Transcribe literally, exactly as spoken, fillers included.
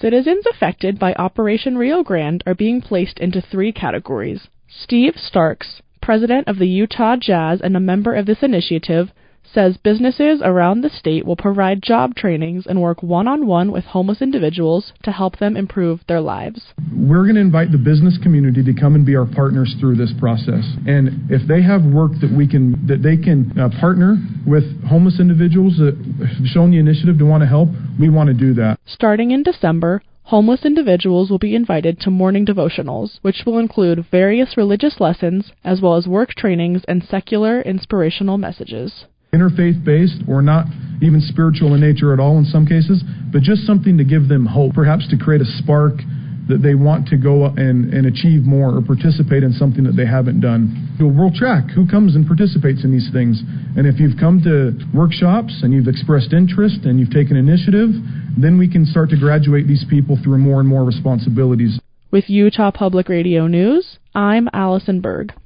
Citizens affected by Operation Rio Grande are being placed into three categories. Steve Starks, president of the Utah Jazz and a member of this initiative, says businesses around the state will provide job trainings and work one-on-one with homeless individuals to help them improve their lives. We're going to invite the business community to come and be our partners through this process. And if they have work that we can, that they can uh, partner with homeless individuals that have shown the initiative to want to help, we want to do that. Starting in December, homeless individuals will be invited to morning devotionals, which will include various religious lessons as well as work trainings and secular inspirational messages. Interfaith-based or not even spiritual in nature at all in some cases, but just something to give them hope, perhaps to create a spark that they want to go and, and achieve more or participate in something that they haven't done. We'll track who comes and participates in these things. And if you've come to workshops and you've expressed interest and you've taken initiative, then we can start to graduate these people through more and more responsibilities. With Utah Public Radio News, I'm Allison Berg.